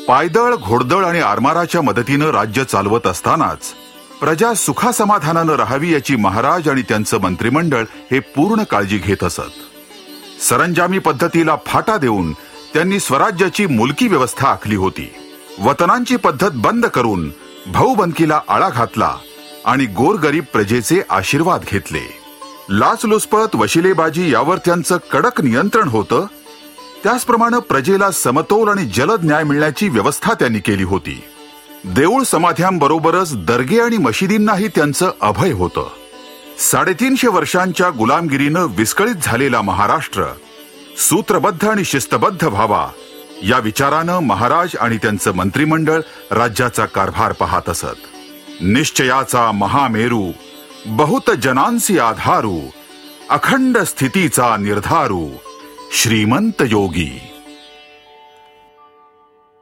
पायदळ, घोडदळ आणि आरमाराच्या मदतीनं राज्य चालवत असतानाच प्रजा सुखासमाधानानं राहावी याची महाराज आणि त्यांचं मंत्रिमंडळ हे पूर्ण काळजी घेत असत. सरंजामी पद्धतीला फाटा देऊन त्यांनी स्वराज्याची मुलकी व्यवस्था आखली होती. वतनांची पद्धत बंद करून भाऊबंदकीला आळा घातला आणि गोरगरीब प्रजेचे आशीर्वाद घेतले. लाचलुचपत, वशिलेबाजी यावर त्यांचं कडक नियंत्रण होतं. त्याचप्रमाणे प्रजेला समतोल आणि जलद न्याय मिळण्याची व्यवस्था त्यांनी केली होती. देऊळ समाध्यांबरोबरच दर्गे आणि मशिदींनाही त्यांचं अभय होतं. 350 वर्षांच्या गुलामगिरीनं विस्कळीत झालेला महाराष्ट्र सूत्रबद्ध आणि शिस्तबद्ध व्हावा या विचारानं महाराज आणि त्यांचं मंत्रिमंडळ राज्याचा कारभार पाहत असत. निश्चयाचा महामेरू, बहुत जनांसी आधारू, अखंड स्थितीचा निर्धारू, श्रीमंत योगी.